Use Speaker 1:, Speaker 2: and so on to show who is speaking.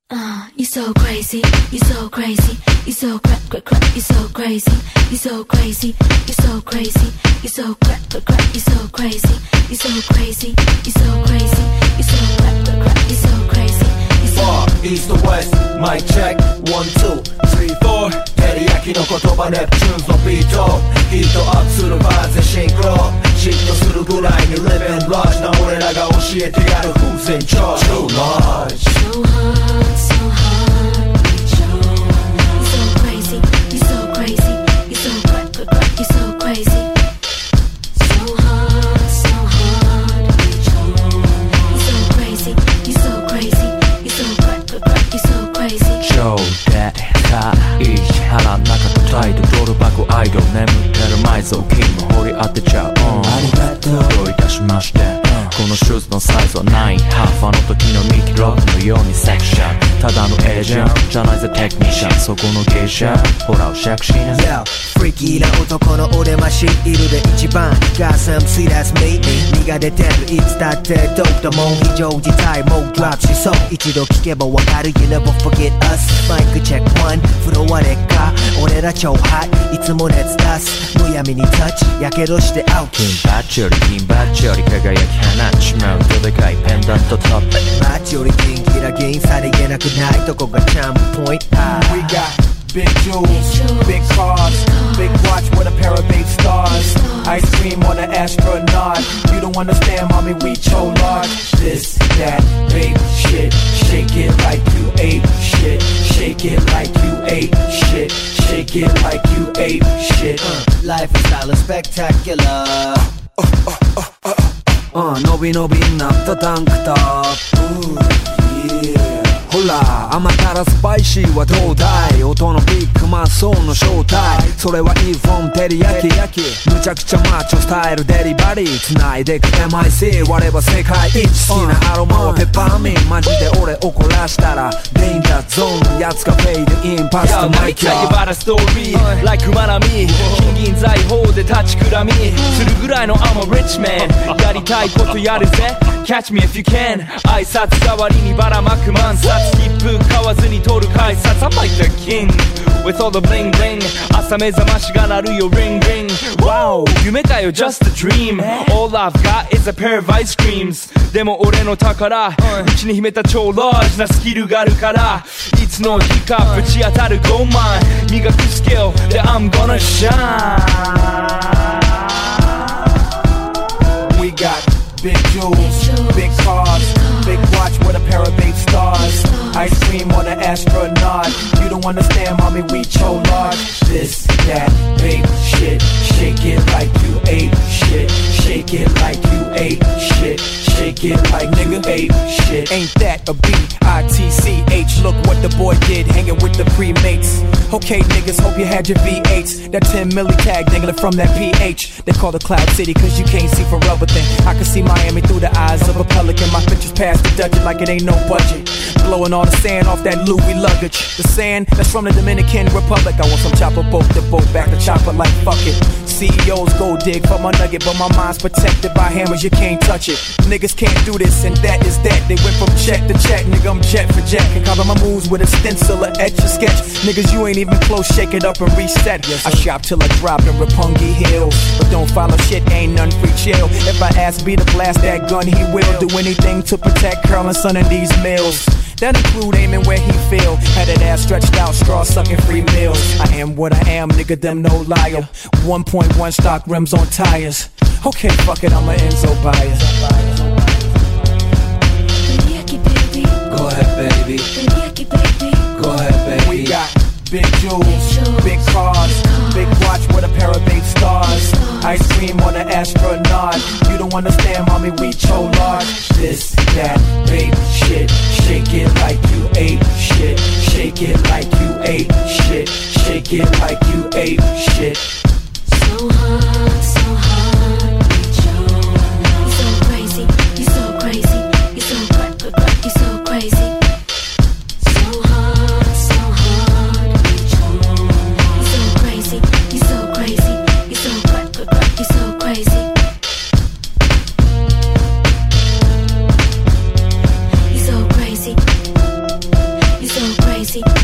Speaker 1: You're so crazy, you're so crazy, you're so crack, you're so crazy, you're so crazy, you're so crazy, you're so crack, you're so crazy, you're so crazy, you're so crazy, you're so crack, you're so crazy.
Speaker 2: Far east to west, mic check, 1, 2, 3, 4照り焼きの言葉ネプチューンズのビートヒートアップするバーズシンクロ嫉妬するぐらいに Live and Large な俺らが教えてやる Who's in charge? Too large
Speaker 1: So hard, so hard You're so crazy, you're so crazy You're so crack, you're so crazy So hard, so hard You're so crazy, you're so crazy You're so crack, you're so crazy
Speaker 3: 超でかい腹の中叩いてドル箱アイドル眠ってる埋蔵金も掘り当てちゃう、ありがとうどういたしまして、このシューズのサイズは9ハーフあの時のミキロックのようにセクシャンただのエージェントじゃないぜテクニシャンそこの芸者ほらおしゃくしな
Speaker 4: Yo フリーキーな男の俺マシいるで一番 Got some see that's me 身が出てるいつだってドープだもん非常事態もドラップしそう一度聞けばわかる You never forget us マイクチェック1フロアでか俺ら超ハッいつも熱出すむやみにタッチやけどしてアウト
Speaker 3: 金バッチより金バッチより輝き放っちまうどでかいペンダントトップ
Speaker 4: マッチよりキンキラ銀さりげなくないとこがチャンプポイント
Speaker 2: We got big jewels, big cars, big watch with a pair of big stars Ice cream on an astronaut You don't understand mommy we so large This, that, babe, shit Shake it like you ate shit Shake it like you ate shit Shake it like you ate shit
Speaker 4: Life is style is spectacular
Speaker 5: 伸び伸びになったタンクトップほら甘辛スパイシーはどうだい音のビッグマッソーの正体それはいいフォン照り焼きむちゃくちゃマッチョスタイルデリバリー繋いでく MIC 割れば世界一好きなアロマはペッパーミンマジで俺怒らしたらデインダーゾーンやつがフェイドインパスタマイキャー
Speaker 6: Tell you about a story like 馬並み金銀財宝で立ちくらみするぐらいの I'm a rich man やりたいことやるぜ Catch me if you can 挨拶代わりにばらまく万冊切符買わずに取る改札 I'm like the king with all the bling bling 朝目覚ましが鳴るよ ring ring Wow 夢かよ just a dream All I've got is a pair of ice creams でも俺の宝内に秘めた超ラージなスキルがあるからいつの日かぶち当たるゴーマン磨くスキルで I'm gonna shine
Speaker 2: We got big jewels, big cars, big watch with a pair of big stars Ice cream on an astronaut You don't understand mommy we so large This, that, babe, shit Shake it like you ate shit Shake it like you ate shit Shake it like nigga ate shit Ain't that a B-I-T-C-H Look what the boy did hanging with the pre-mates Okay niggas hope you had your V8s That 10 milli tag dangling from that PH They call the Cloud City cause you can't see for everything I can see Miami through the eyes of a pelican My pictures past the Dutch like it ain't no budget Blowing all the sand off that Louis luggage The sand that's from the Dominican Republic I want some chopper boat to boat back to chopper like fuck it CEOs go dig for my nugget But my mind's protected by hammers, you can't touch it Niggas can't do this and that is that They went from check to check, nigga I'm jet for jet Can cover my moves with a stencil or etch a sketch Niggas you ain't even close, shake it up and reset I shop till I drop in Rapungi Hills But don't follow shit, ain't none free chill If I ask B to blast that gun, he will Do anything to protect Carl and Son in these mills That include aiming where he feel Had that ass stretched out, straw sucking free meals I am what I am, nigga, them no liar 1.1 stock rims on tires Okay, fuck it, I'm a Enzo buyer Go ahead, baby Go ahead, baby We got big jewels, big cars Big watch with a pair of big stars Ice cream on an astronaut You don't understand, mommy, we so large This, that, babe, shit Shake it like you ate shit Shake it like you ate shit Shake it like you ate shit
Speaker 1: So hard, so hard You're so crazy, you're so crazy You're so crack, you're so crazy So hard, so hard You're so crazy, you're so crazy You're so crack, you're so crazy You're so crazy You're crazy.